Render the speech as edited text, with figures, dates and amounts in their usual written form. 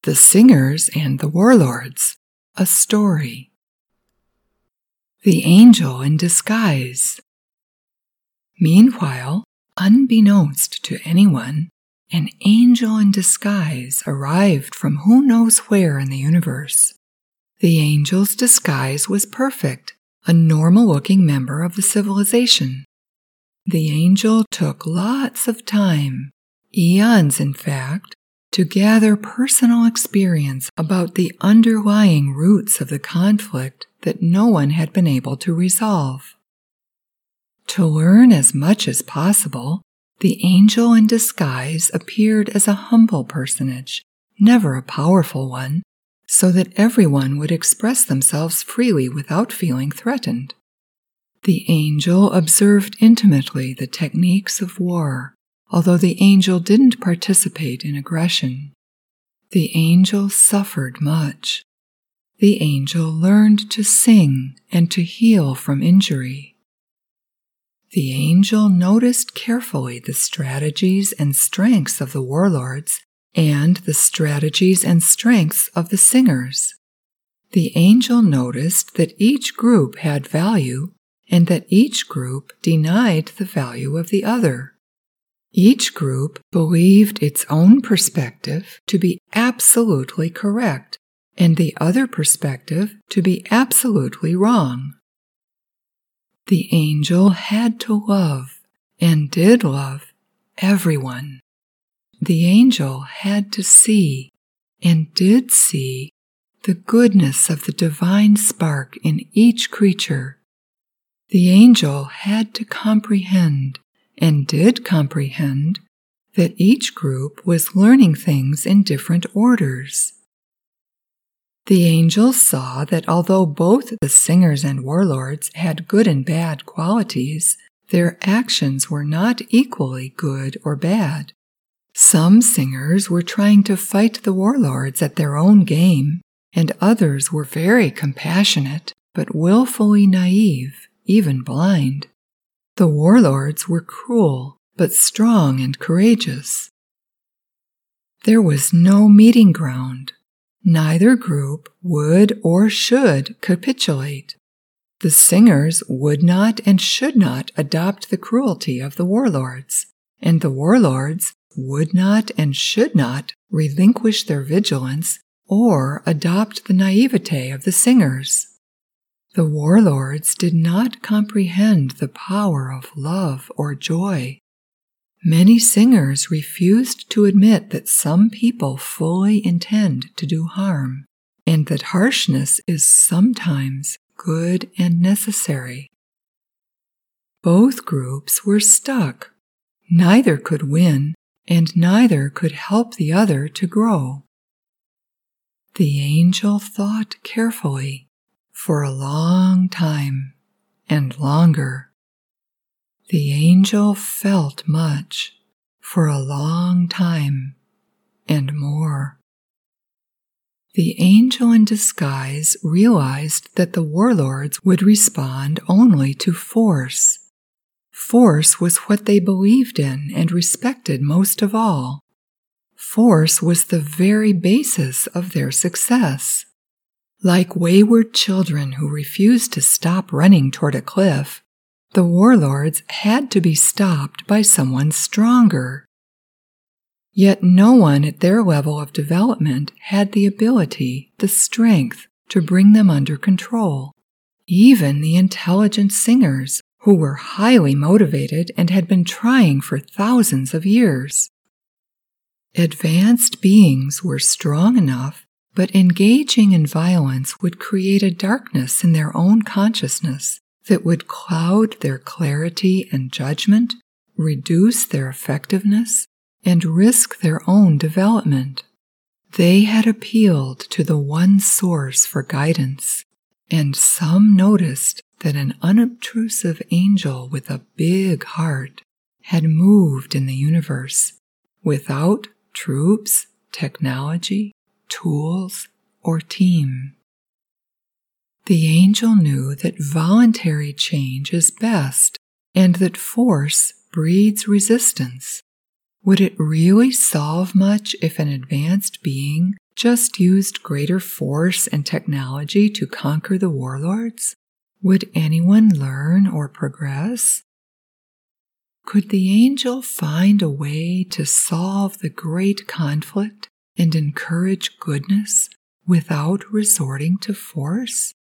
The Singers and the Warlords, a story. The Angel in Disguise. Meanwhile, unbeknownst to anyone, an angel in disguise arrived from who knows where in the universe. The angel's disguise was perfect, a normal-looking member of the civilization. The angel took lots of time, eons in fact, to gather personal experience about the underlying roots of the conflict that no one had been able to resolve. To learn as much as possible, the angel in disguise appeared as a humble personage, never a powerful one, so that everyone would express themselves freely without feeling threatened. The angel observed intimately the techniques of war, although the angel didn't participate in aggression. The angel suffered much. The angel learned to sing and to heal from injury. The angel noticed carefully the strategies and strengths of the warlords and the strategies and strengths of the singers. The angel noticed that each group had value and that each group denied the value of the other. Each group believed its own perspective to be absolutely correct and the other perspective to be absolutely wrong. The angel had to love, and did love, everyone. The angel had to see, and did see, the goodness of the divine spark in each creature. The angel had to comprehend, and did comprehend, that each group was learning things in different orders. The angel saw that although both the singers and warlords had good and bad qualities, their actions were not equally good or bad. Some singers were trying to fight the warlords at their own game, and others were very compassionate, but willfully naive, even blind. The warlords were cruel, but strong and courageous. There was no meeting ground. Neither group would or should capitulate. The singers would not and should not adopt the cruelty of the warlords, and the warlords would not and should not relinquish their vigilance or adopt the naivete of the singers. The warlords did not comprehend the power of love or joy. Many singers refused to admit that some people fully intend to do harm, and that harshness is sometimes good and necessary. Both groups were stuck. Neither could win, and neither could help the other to grow. The angel thought carefully, for a long time, and longer. The angel felt much, for a long time, and more. The angel in disguise realized that the warlords would respond only to force. Force was what they believed in and respected most of all. Force was the very basis of their success. Like wayward children who refused to stop running toward a cliff, the warlords had to be stopped by someone stronger. Yet no one at their level of development had the ability, the strength, to bring them under control. Even the intelligent singers, who were highly motivated and had been trying for thousands of years. Advanced beings were strong enough, but engaging in violence would create a darkness in their own consciousness that would cloud their clarity and judgment, reduce their effectiveness, and risk their own development. They had appealed to the one source for guidance, and some noticed that an unobtrusive angel with a big heart had moved in the universe without troops, technology, tools, or team. The angel knew that voluntary change is best and that force breeds resistance. Would it really solve much if an advanced being just used greater force and technology to conquer the warlords, would anyone learn or progress? Could the angel find a way to solve the great conflict and encourage goodness without resorting to force?